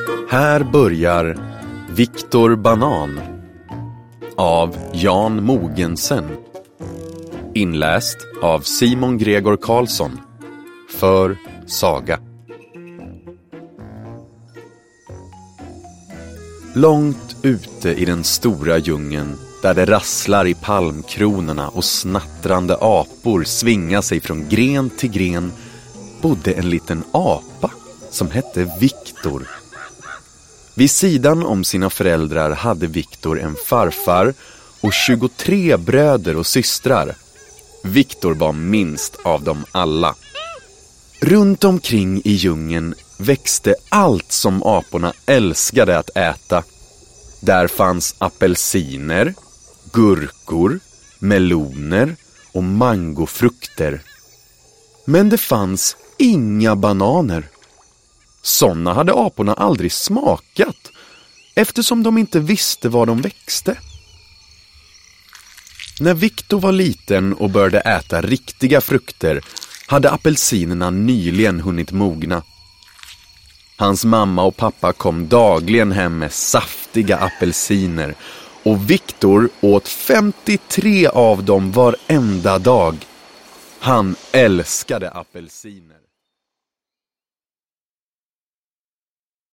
Här börjar Viktor Banan av Jan Mogensen. Inläst av Simon Gregor Karlsson för Saga. Långt ute i den stora djungeln, där det rasslar i palmkronorna och snattrande apor svingar sig från gren till gren, bodde en liten apa som hette Viktor. Vid sidan om sina föräldrar hade Viktor en farfar och 23 bröder och systrar. Viktor var minst av dem alla. Runt omkring i djungeln växte allt som aporna älskade att äta. Där fanns apelsiner, gurkor, meloner och mangofrukter. Men det fanns inga bananer. Såna hade aporna aldrig smakat, eftersom de inte visste var de växte. När Viktor var liten och började äta riktiga frukter hade apelsinerna nyligen hunnit mogna. Hans mamma och pappa kom dagligen hem med saftiga apelsiner och Viktor åt 53 av dem varenda dag. Han älskade apelsiner.